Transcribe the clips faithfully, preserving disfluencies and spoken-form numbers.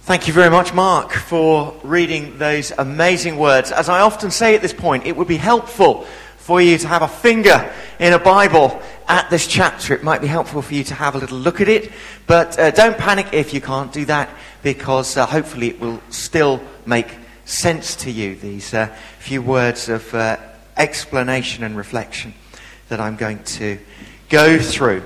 Thank you very much, Mark, for reading those amazing words. As I often say at this point, it would be helpful for you to have a finger in a Bible at this chapter. It might be helpful for you to have a little look at it, but uh, don't panic if you can't do that, because uh, hopefully it will still make sense to you, these uh, few words of uh, explanation and reflection that I'm going to go through.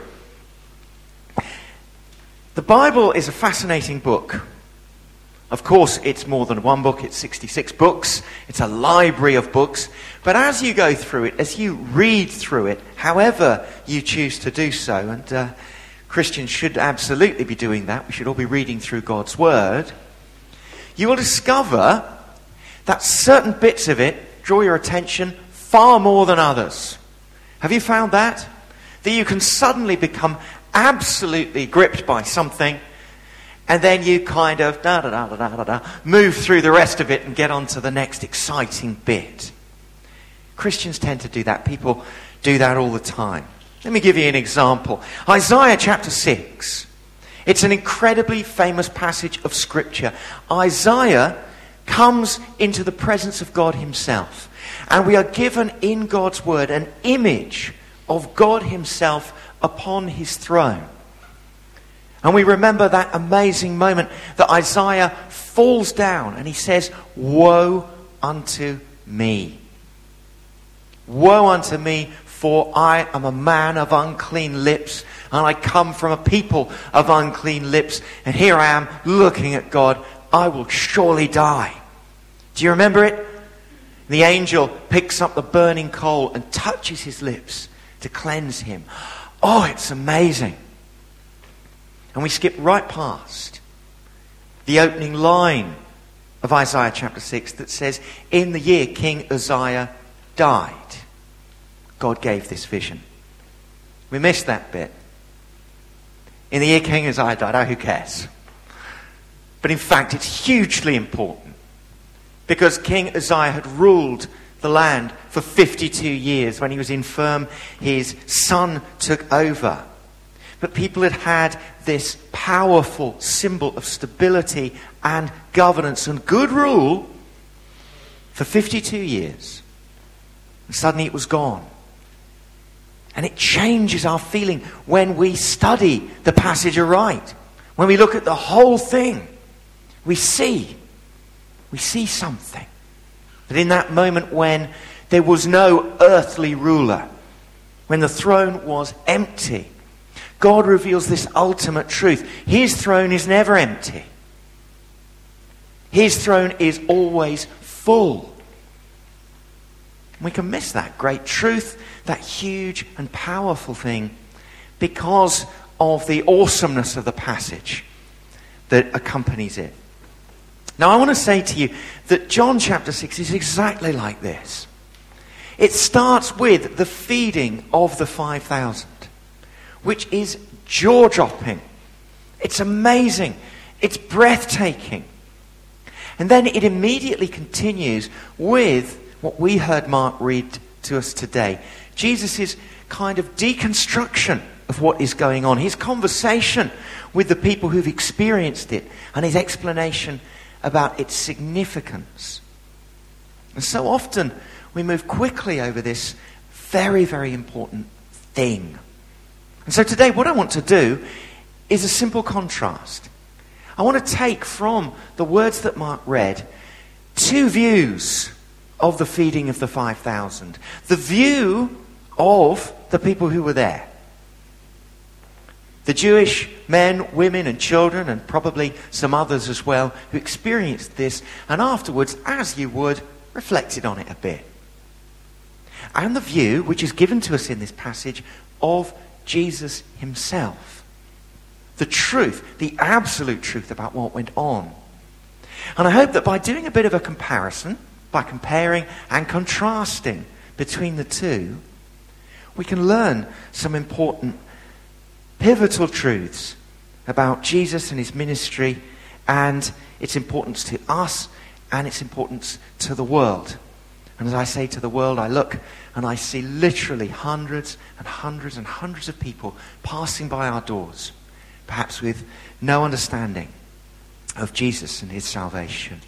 The Bible is a fascinating book. Of course, it's more than one book. It's sixty-six books. It's a library of books. But as you go through it, as you read through it, however you choose to do so, and uh, Christians should absolutely be doing that. We should all be reading through God's Word. You will discover that certain bits of it draw your attention far more than others. Have you found that? That you can suddenly become absolutely gripped by something, and then you kind of da da da da da da move through the rest of it and get on to the next exciting bit. Christians tend to do that. People do that all the time. Let me give you an example. Isaiah chapter six. It's an incredibly famous passage of Scripture. Isaiah comes into the presence of God himself. And we are given in God's Word an image of God himself upon his throne. And we remember that amazing moment that Isaiah falls down and he says, "Woe unto me. Woe unto me, for I am a man of unclean lips, and I come from a people of unclean lips, and here I am looking at God. I will surely die." Do you remember it? The angel picks up the burning coal and touches his lips to cleanse him. Oh, it's amazing. And we skip right past the opening line of Isaiah chapter six that says, "In the year King Uzziah died, God gave this vision." We missed that bit. In the year King Uzziah died, oh, who cares? But in fact, it's hugely important, because King Uzziah had ruled the land for fifty-two years. When he was infirm, his son took over. But people had had this powerful symbol of stability and governance and good rule for fifty-two years. And suddenly it was gone. And it changes our feeling when we study the passage aright. When we look at the whole thing, we see, we see something. That in that moment when there was no earthly ruler, when the throne was empty, God reveals this ultimate truth. His throne is never empty. His throne is always full. We can miss that great truth, that huge and powerful thing, because of the awesomeness of the passage that accompanies it. Now, I want to say to you that John chapter six is exactly like this. It starts with the feeding of the five thousand, which is jaw-dropping. It's amazing. It's breathtaking. And then it immediately continues with what we heard Mark read to us today. Jesus' kind of deconstruction of what is going on. His conversation with the people who've experienced it, and his explanation about its significance. And so often we move quickly over this very, very important thing. And so today what I want to do is a simple contrast. I want to take from the words that Mark read two views of the feeding of the five thousand. The view of the people who were there. The Jewish men, women and children, and probably some others as well, who experienced this and afterwards, as you would, reflected on it a bit. And the view, which is given to us in this passage, of Jesus himself. The truth, the absolute truth about what went on. And I hope that by doing a bit of a comparison, by comparing and contrasting between the two, we can learn some important pivotal truths about Jesus and his ministry and its importance to us and its importance to the world. And as I say to the world, I look and I see literally hundreds and hundreds and hundreds of people passing by our doors, perhaps with no understanding of Jesus and his salvation.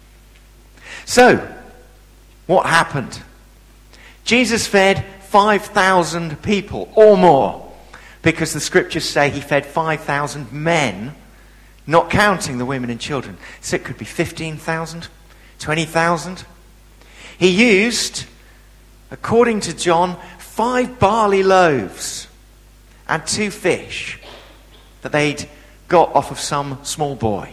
So, what happened? Jesus fed five thousand people or more, because the scriptures say he fed five thousand men, not counting the women and children. So it could be fifteen thousand, twenty thousand. He used, according to John, five barley loaves and two fish that they'd got off of some small boy.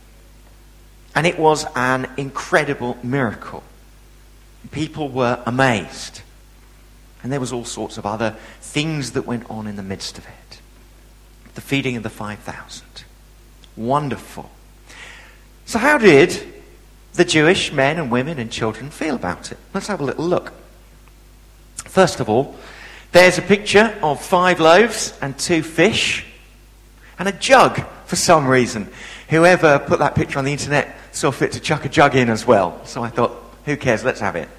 And it was an incredible miracle. People were amazed. And there was all sorts of other things that went on in the midst of it. The feeding of the five thousand. Wonderful. So how did the Jewish men and women and children feel about it? Let's have a little look. First of all, there's a picture of five loaves and two fish and a jug for some reason. Whoever put that picture on the internet saw fit to chuck a jug in as well. So I thought, who cares? Let's have it.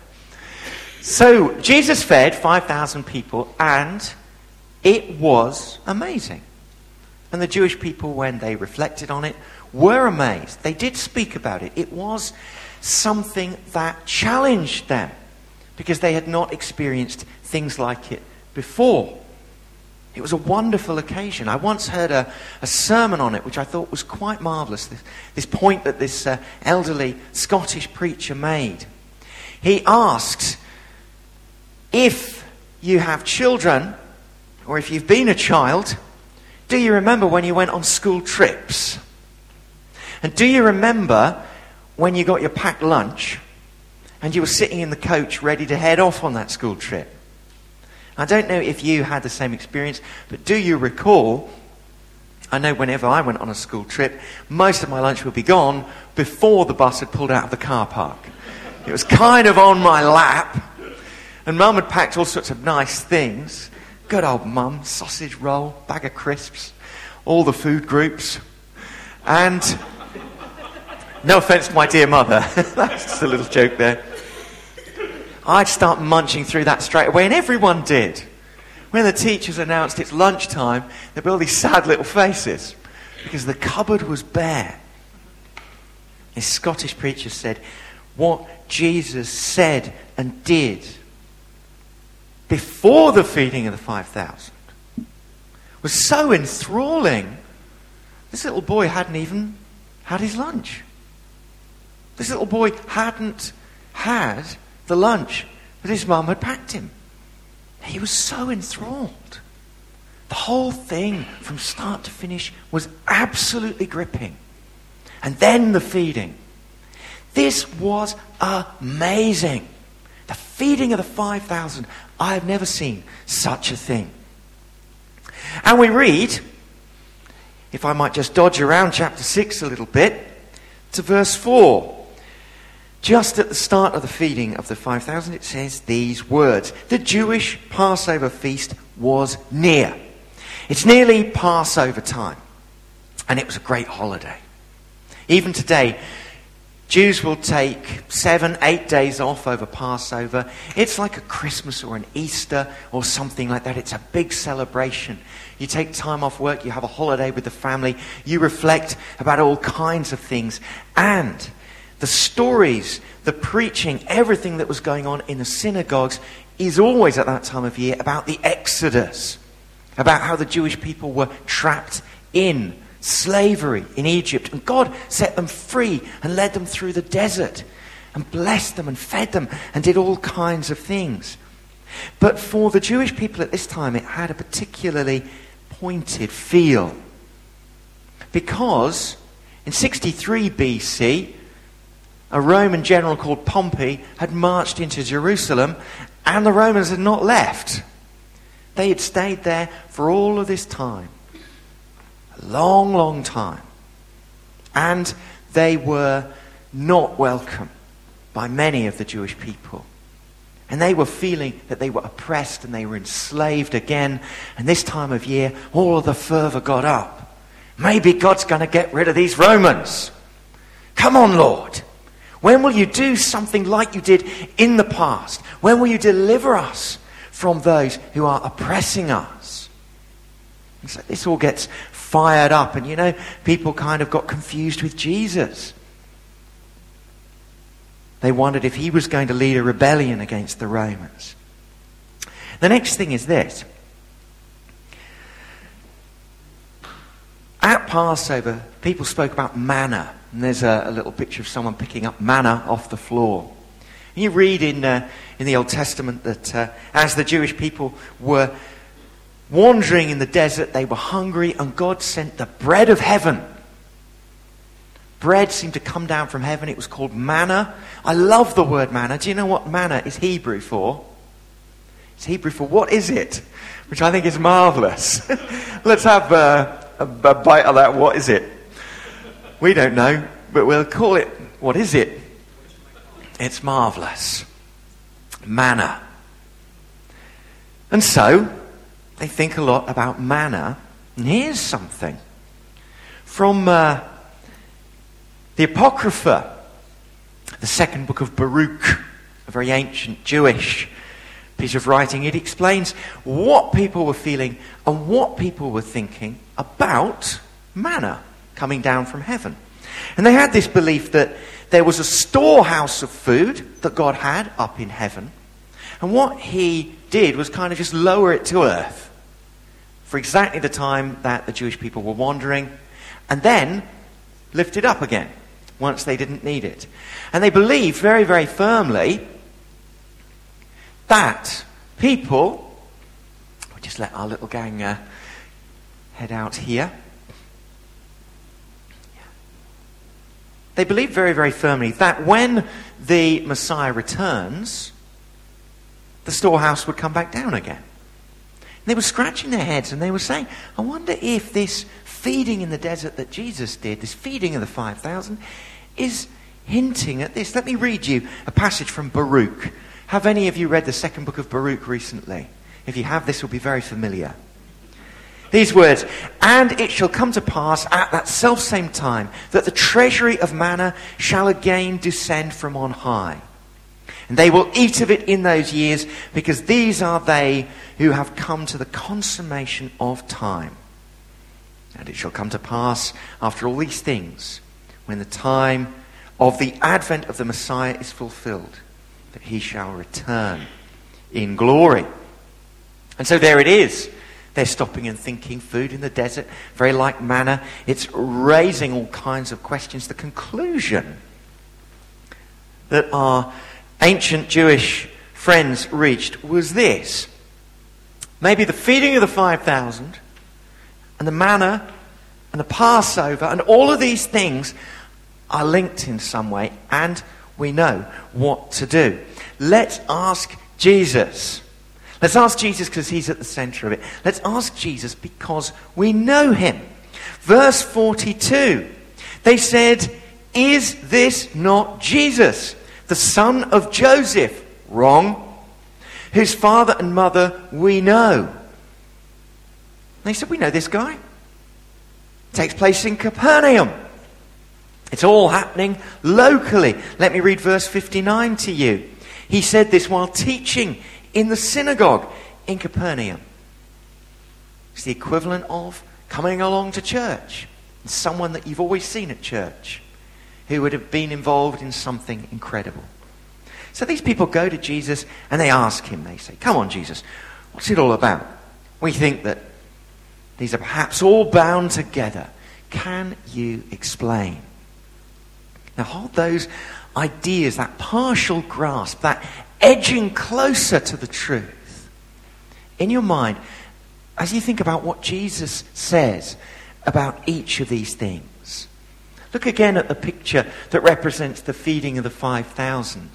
So Jesus fed five thousand people, and it was amazing. And the Jewish people, when they reflected on it, were amazed. They did speak about it. It was something that challenged them, because they had not experienced things like it before. It was a wonderful occasion. I once heard a, a sermon on it, which I thought was quite marvellous. This, this point that this uh, elderly Scottish preacher made. He asked, if you have children, or if you've been a child, do you remember when you went on school trips? And do you remember when you got your packed lunch and you were sitting in the coach ready to head off on that school trip? I don't know if you had the same experience, but do you recall, I know whenever I went on a school trip, most of my lunch would be gone before the bus had pulled out of the car park. It was kind of on my lap, and Mum had packed all sorts of nice things. Good old Mum, sausage roll, bag of crisps, all the food groups. And no offence to my dear mother, that's just a little joke there. I'd start munching through that straight away, and everyone did. When the teachers announced it's lunchtime, there'd be all these sad little faces, because the cupboard was bare. This Scottish preacher said, what Jesus said and did before the feeding of the five thousand was so enthralling, this little boy hadn't even had his lunch. This little boy hadn't had the lunch that his mum had packed him. He was so enthralled. The whole thing, from start to finish, was absolutely gripping. And then the feeding. This was amazing. The feeding of the five thousand. I have never seen such a thing. And we read, if I might just dodge around chapter six a little bit, to verse four. Just at the start of the feeding of the five thousand, it says these words. The Jewish Passover feast was near. It's nearly Passover time. And it was a great holiday. Even today, Jews will take seven, eight days off over Passover. It's like a Christmas or an Easter or something like that. It's a big celebration. You take time off work, you have a holiday with the family, you reflect about all kinds of things. And the stories, the preaching, everything that was going on in the synagogues is always at that time of year about the Exodus, about how the Jewish people were trapped in slavery in Egypt, and God set them free and led them through the desert and blessed them and fed them and did all kinds of things. But for the Jewish people at this time, it had a particularly pointed feel, because in sixty-three B C, a Roman general called Pompey had marched into Jerusalem, and the Romans had not left. They had stayed there for all of this time. A long, long time. And they were not welcome by many of the Jewish people. And they were feeling that they were oppressed and they were enslaved again. And this time of year, all of the fervour got up. Maybe God's going to get rid of these Romans. Come on, Lord. When will you do something like you did in the past? When will you deliver us from those who are oppressing us? And so this all gets fired up. And, you know, people kind of got confused with Jesus. They wondered if he was going to lead a rebellion against the Romans. The next thing is this. At Passover, people spoke about manna. And there's a, a little picture of someone picking up manna off the floor. And you read in, uh, in the Old Testament that uh, as the Jewish people were wandering in the desert, they were hungry, and God sent the bread of heaven. Bread seemed to come down from heaven. It was called manna. I love the word manna. Do you know what manna is Hebrew for? It's Hebrew for what is it? Which I think is marvellous. Let's have uh, a, a bite of that. What is it? We don't know, but we'll call it, what is it? It's marvellous. Manna. And so, they think a lot about manna. And here's something. From uh, the Apocrypha, the second book of Baruch, a very ancient Jewish piece of writing, it explains what people were feeling and what people were thinking about manna coming down from heaven. And they had this belief that there was a storehouse of food that God had up in heaven, and what he did was kind of just lower it to earth for exactly the time that the Jewish people were wandering, and then lift it up again once they didn't need it. And they believed very, very firmly that people, we'll just let our little gang uh, head out here. They believed very, very firmly that when the Messiah returns, the storehouse would come back down again. And they were scratching their heads and they were saying, I wonder if this feeding in the desert that Jesus did, this feeding of the five thousand, is hinting at this. Let me read you a passage from Baruch. Have any of you read the second book of Baruch recently? If you have, this will be very familiar. These words, and it shall come to pass at that selfsame time that the treasury of manna shall again descend from on high. And they will eat of it in those years, because these are they who have come to the consummation of time. And it shall come to pass after all these things, when the time of the advent of the Messiah is fulfilled, that he shall return in glory. And so there it is. They're stopping and thinking, food in the desert, very like manna. It's raising all kinds of questions. The conclusion that our ancient Jewish friends reached was this. Maybe the feeding of the five thousand and the manna and the Passover and all of these things are linked in some way, and we know what to do. Let's ask Jesus. Let's ask Jesus because he's at the center of it. Let's ask Jesus because we know him. Verse forty-two. They said, is this not Jesus, the son of Joseph? Wrong. Whose father and mother we know. They said, we know this guy. It takes place in Capernaum. It's all happening locally. Let me read verse fifty-nine to you. He said this while teaching in the synagogue in Capernaum. It's the equivalent of coming along to church. It's someone that you've always seen at church who would have been involved in something incredible. So these people go to Jesus and they ask him, they say, come on Jesus, what's it all about? We think that these are perhaps all bound together. Can you explain? Now hold those ideas, that partial grasp, that edging closer to the truth in your mind as you think about what Jesus says about each of these things. Look again at the picture that represents the feeding of the five thousand.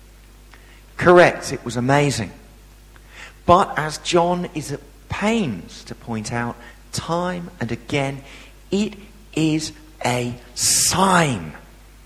Correct, it was amazing. But as John is at pains to point out time and again, it is a sign.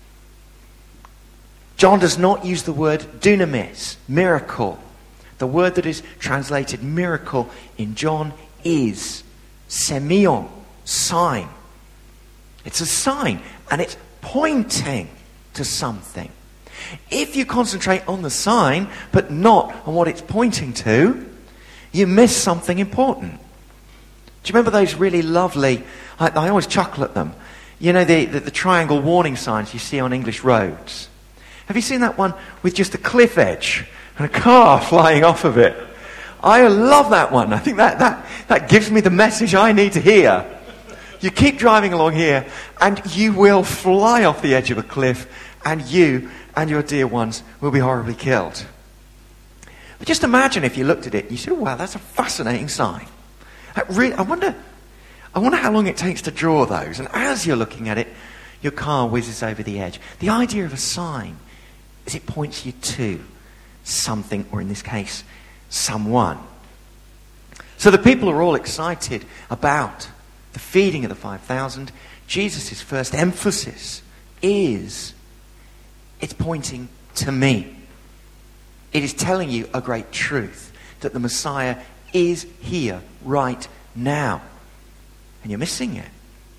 John does not use the word dunamis, miracle. The word that is translated miracle in John is semeion, sign. It's a sign, and it's pointing to something. If you concentrate on the sign, but not on what it's pointing to, you miss something important. Do you remember those really lovely, I, I always chuckle at them, you know, the, the, the triangle warning signs you see on English roads? Have you seen that one with just a cliff edge and a car flying off of it? I love that one. I think that, that, that gives me the message I need to hear. You keep driving along here and you will fly off the edge of a cliff, and you and your dear ones will be horribly killed. But just imagine if you looked at it and you said, oh, wow, that's a fascinating sign. I, really, I wonder I wonder how long it takes to draw those. And as you're looking at it, your car whizzes over the edge. The idea of a sign is it points you to something, or in this case, someone. So the people are all excited about the feeding of the five thousand. Jesus' first emphasis is, it's pointing to me. It is telling you a great truth, that the Messiah is here right now. And you're missing it.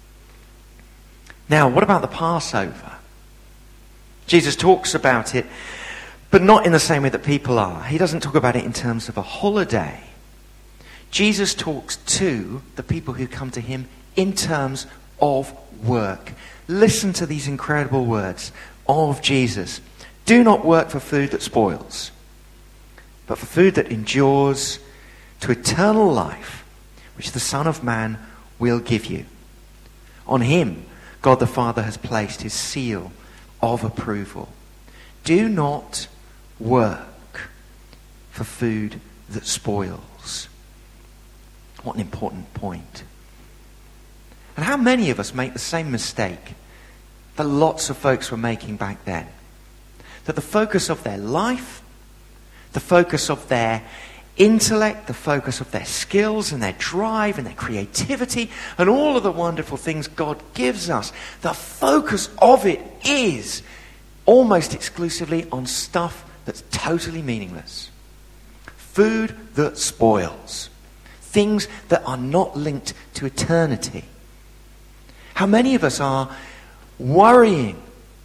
Now, what about the Passover? Jesus talks about it, but not in the same way that people are. He doesn't talk about it in terms of a holiday. Jesus talks to the people who come to him in terms of work. Listen to these incredible words of Jesus. Do not work for food that spoils, but for food that endures to eternal life, which the Son of Man will give you. On him, God the Father has placed his seal of approval. Do not work for food that spoils. What an important point. And how many of us make the same mistake that lots of folks were making back then? That the focus of their life, the focus of their intellect, the focus of their skills and their drive and their creativity and all of the wonderful things God gives us, the focus of it is almost exclusively on stuff that's totally meaningless. Food that spoils. Things that are not linked to eternity. How many of us are worrying,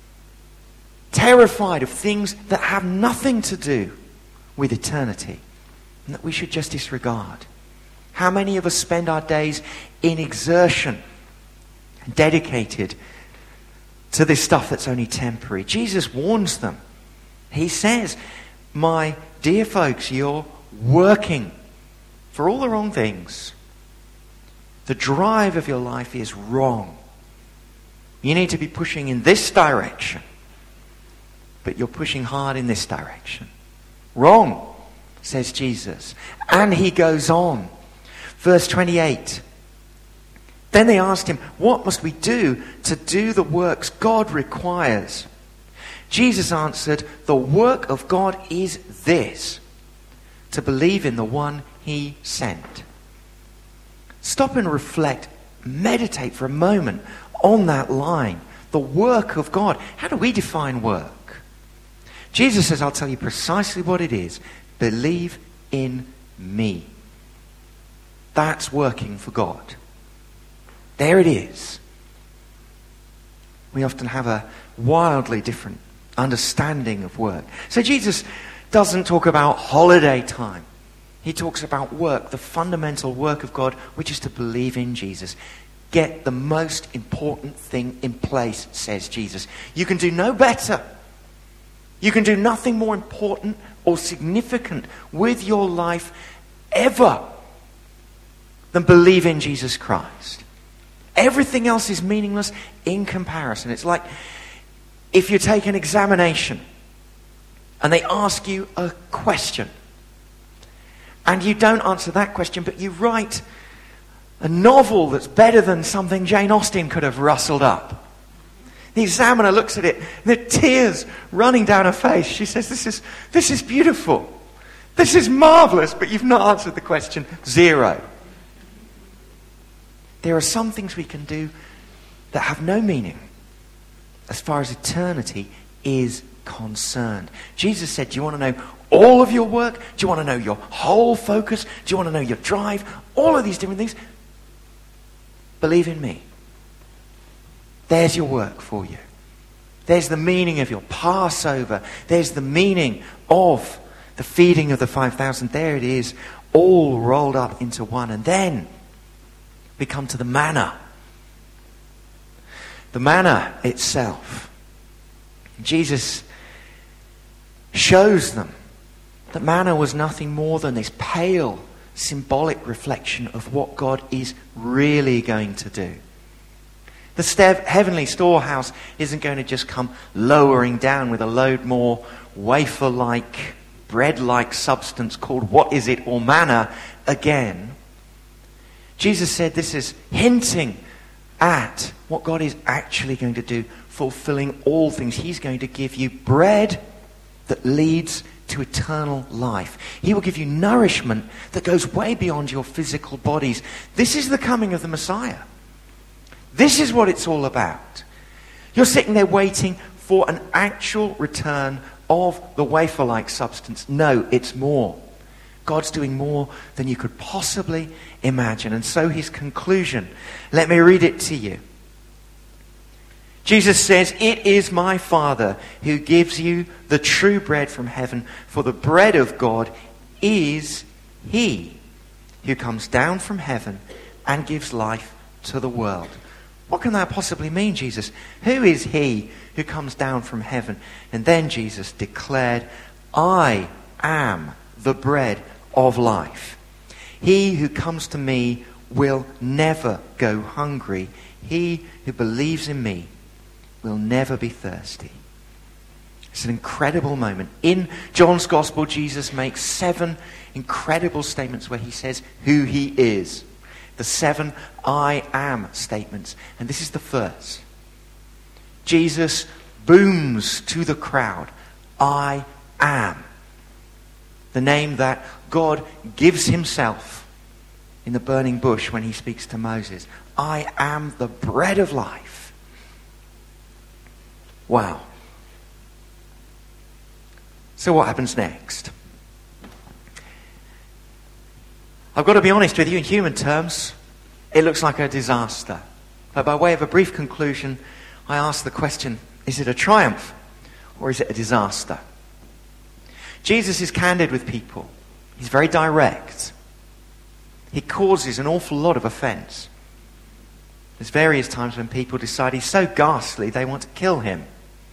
terrified of things that have nothing to do with eternity, and that we should just disregard? How many of us spend our days in exertion, dedicated to this stuff that's only temporary? Jesus warns them. He says, my dear folks, you're working for all the wrong things. The drive of your life is wrong. You need to be pushing in this direction, but you're pushing hard in this direction. Wrong, says Jesus. And he goes on. Verse twenty-eight. Then they asked him, what must we do to do the works God requires? Jesus answered, the work of God is this, to believe in the one he sent. Stop and reflect, meditate for a moment on that line. The work of God. How do we define work? Jesus says, I'll tell you precisely what it is. Believe in me. That's working for God. There it is. We often have a wildly different understanding of work. So Jesus doesn't talk about holiday time. He talks about work, the fundamental work of God, which is to believe in Jesus. Get the most important thing in place, says Jesus. You can do no better. You can do nothing more important or significant with your life ever than believe in Jesus Christ. Everything else is meaningless in comparison. It's like if you take an examination and they ask you a question and you don't answer that question, but you write a novel that's better than something Jane Austen could have rustled up. The examiner looks at it, and there are tears running down her face. She says, this is, this is beautiful. This is marvelous, but you've not answered the question. Zero. There are some things we can do that have no meaning as far as eternity is concerned. Jesus said, do you want to know all of your work? Do you want to know your whole focus? Do you want to know your drive? All of these different things. Believe in me. There's your work for you. There's the meaning of your Passover. There's the meaning of the feeding of the five thousand. There it is, all rolled up into one. And then We come to the manna. The manna itself. Jesus shows them that manna was nothing more than this pale, symbolic reflection of what God is really going to do. The stev- heavenly storehouse isn't going to just come lowering down with a load more wafer-like, bread-like substance called what is it, or manna, again. Jesus said this is hinting at what God is actually going to do, fulfilling all things. He's going to give you bread that leads to eternal life. He will give you nourishment that goes way beyond your physical bodies. This is the coming of the Messiah. This is what it's all about. You're sitting there waiting for an actual return of the wafer-like substance. No, it's more. God's doing more than you could possibly imagine. And so his conclusion, let me read it to you. Jesus says, "It is my Father who gives you the true bread from heaven, for the bread of God is he who comes down from heaven and gives life to the world." What can that possibly mean, Jesus? Who is he who comes down from heaven? And then Jesus declared, "I am the bread of life. He who comes to me will never go hungry. He who believes in me will never be thirsty." It's an incredible moment. In John's Gospel, Jesus makes seven incredible statements where he says who he is. The seven I am statements. And this is the first. Jesus booms to the crowd, "I am." The name that God gives himself in the burning bush when he speaks to Moses. "I am the bread of life." Wow. So what happens next? I've got to be honest with you, in human terms, it looks like a disaster. But by way of a brief conclusion, I ask the question, is it a triumph or is it a disaster? Jesus is candid with people. He's very direct. He causes an awful lot of offense. There's various times when people decide he's so ghastly they want to kill him.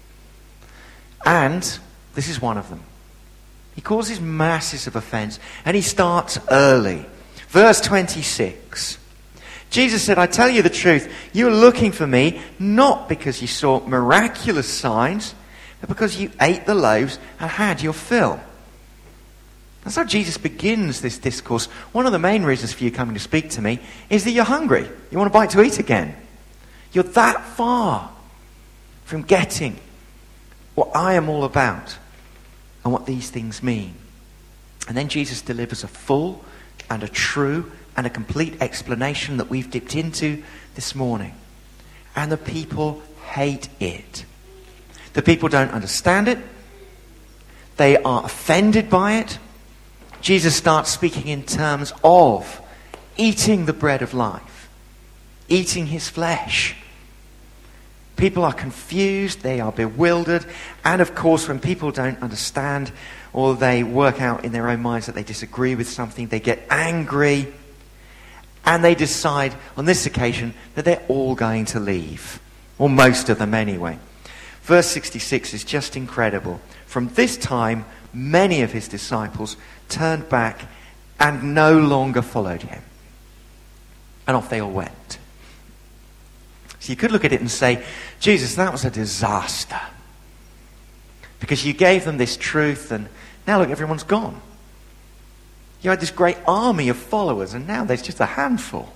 And this is one of them. He causes masses of offense, and he starts early. Verse twenty-six. Jesus said, "I tell you the truth, you are looking for me not because you saw miraculous signs, but because you ate the loaves and had your fill." That's how Jesus begins this discourse. One of the main reasons for you coming to speak to me is that you're hungry. You want a bite to eat again. You're that far from getting what I am all about and what these things mean. And then Jesus delivers a full and a true and a complete explanation that we've dipped into this morning. And the people hate it. The people don't understand it. They are offended by it. Jesus starts speaking in terms of eating the bread of life, eating his flesh. People are confused, they are bewildered, and of course when people don't understand or they work out in their own minds that they disagree with something, they get angry and they decide on this occasion that they're all going to leave, or most of them anyway. Verse sixty-six is just incredible. From this time, many of his disciples turned back and no longer followed him. And off they all went. So you could look at it and say, Jesus, that was a disaster. Because you gave them this truth and now look, everyone's gone. You had this great army of followers and now there's just a handful.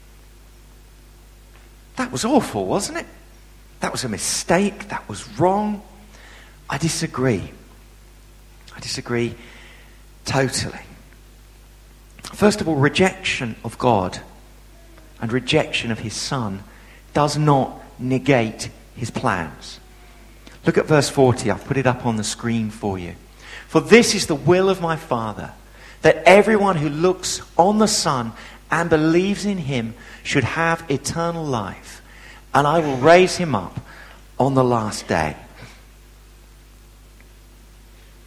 That was awful, wasn't it? That was a mistake. That was wrong. I disagree. I disagree totally. First of all, rejection of God and rejection of his Son does not negate his plans. Look at verse forty. I've put it up on the screen for you. "For this is the will of my Father, that everyone who looks on the Son and believes in him should have eternal life, and I will raise him up on the last day."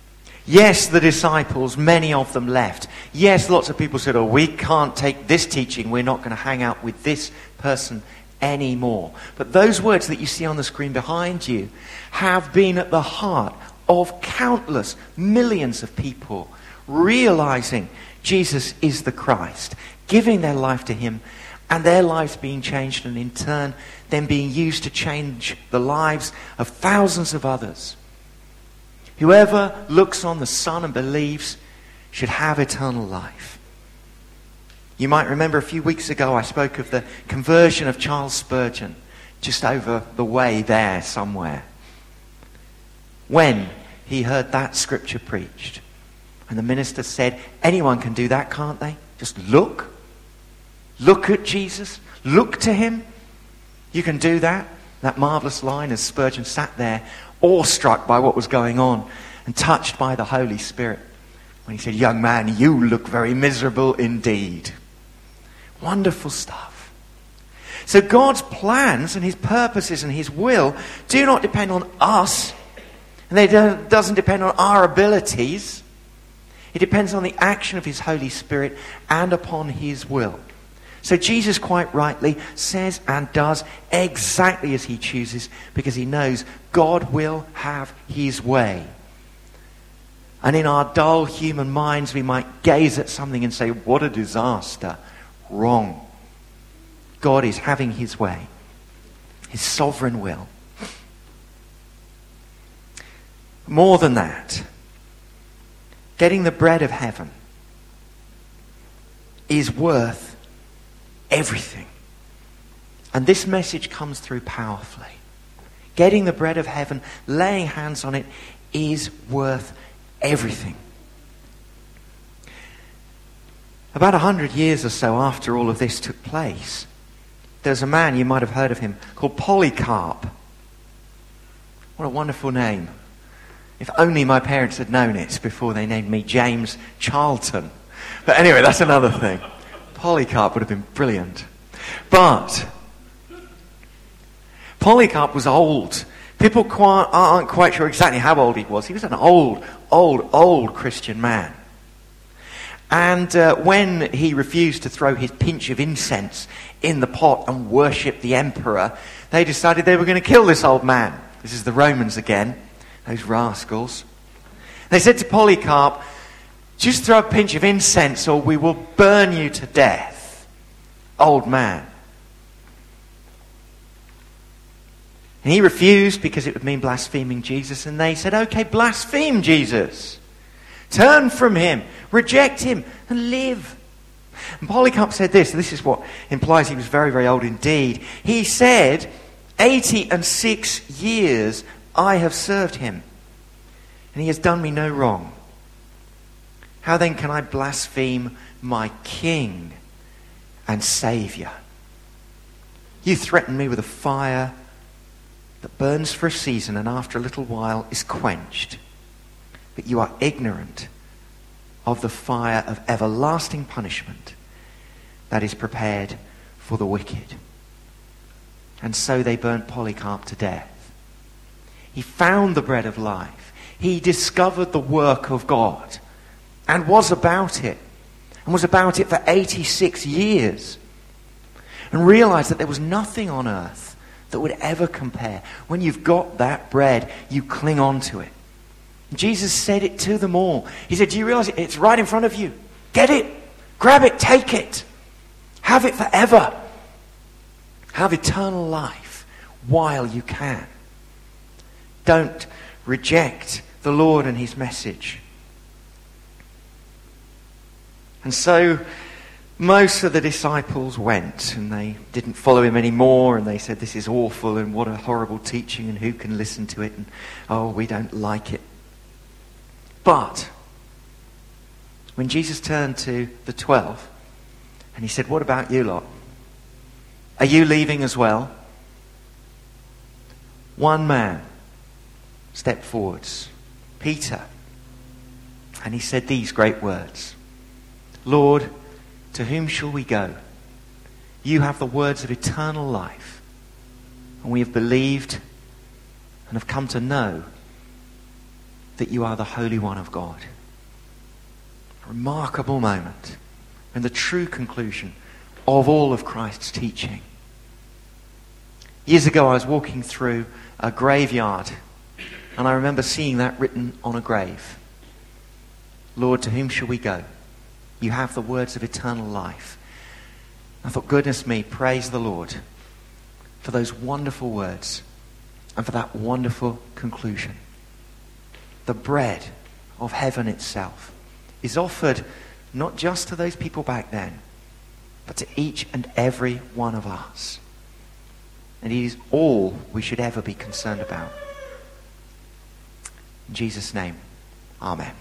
Yes, the disciples, many of them left. Yes, lots of people said, oh, we can't take this teaching. We're not going to hang out with this person anymore. But those words that you see on the screen behind you have been at the heart of countless millions of people realizing Jesus is the Christ, giving their life to him, and their lives being changed, and in turn then being used to change the lives of thousands of others. Whoever looks on the Son and believes should have eternal life. You might remember a few weeks ago I spoke of the conversion of Charles Spurgeon, just over the way there somewhere. When he heard that scripture preached, and the minister said, anyone can do that, can't they? Just look. Look at Jesus. Look to him. You can do that. That marvellous line as Spurgeon sat there, awestruck by what was going on and touched by the Holy Spirit, when he said, young man, you look very miserable indeed. Wonderful stuff. So God's plans and his purposes and his will do not depend on us, and they don't, doesn't depend on our abilities. It depends on the action of his Holy Spirit and upon his will. So Jesus quite rightly says and does exactly as he chooses, because he knows God will have his way. And in our dull human minds we might gaze at something and say, what a disaster. Wrong. God is having his way. His sovereign will. More than that, getting the bread of heaven is worth everything. And this message comes through powerfully. Getting the bread of heaven, laying hands on it, is worth everything. About a hundred years or so after all of this took place, there's a man, you might have heard of him, called Polycarp. What a wonderful name. If only my parents had known it before they named me James Charlton. But anyway, that's another thing. Polycarp would have been brilliant. But Polycarp was old. People quite, aren't quite sure exactly how old he was. He was an old, old, old Christian man. And uh, when he refused to throw his pinch of incense in the pot and worship the emperor, they decided they were going to kill this old man. This is the Romans again, those rascals. They said to Polycarp, just throw a pinch of incense or we will burn you to death. Old man. And he refused because it would mean blaspheming Jesus. And they said, okay, blaspheme Jesus. Turn from him. Reject him and live. And Polycarp said this. This is what implies he was very, very old indeed. He said, eighty and six years I have served him, and he has done me no wrong. How then can I blaspheme my King and Saviour? You threaten me with a fire that burns for a season and after a little while is quenched. But you are ignorant of the fire of everlasting punishment that is prepared for the wicked. And so they burnt Polycarp to death. He found the bread of life. He discovered the work of God and was about it. And was about it for eighty-six years. And realized that there was nothing on earth that would ever compare. When you've got that bread, you cling on to it. Jesus said it to them all. He said, do you realize it? It's right in front of you. Get it. Grab it. Take it. Have it forever. Have eternal life while you can. Don't reject the Lord and his message. And so most of the disciples went and they didn't follow him anymore, and they said, this is awful and what a horrible teaching and who can listen to it, and oh, we don't like it. But when Jesus turned to the twelve and he said, what about you lot? Are you leaving as well? One man stepped forwards, Peter, and he said these great words. Lord, to whom shall we go? You have the words of eternal life, and we have believed and have come to know that you are the Holy One of God. A remarkable moment and the true conclusion of all of Christ's teaching. Years ago I was walking through a graveyard and I remember seeing that written on a grave. Lord, to whom shall we go? You have the words of eternal life. I thought, goodness me, praise the Lord for those wonderful words and for that wonderful conclusion. The bread of heaven itself is offered not just to those people back then, but to each and every one of us. And it is all we should ever be concerned about. In Jesus' name, amen.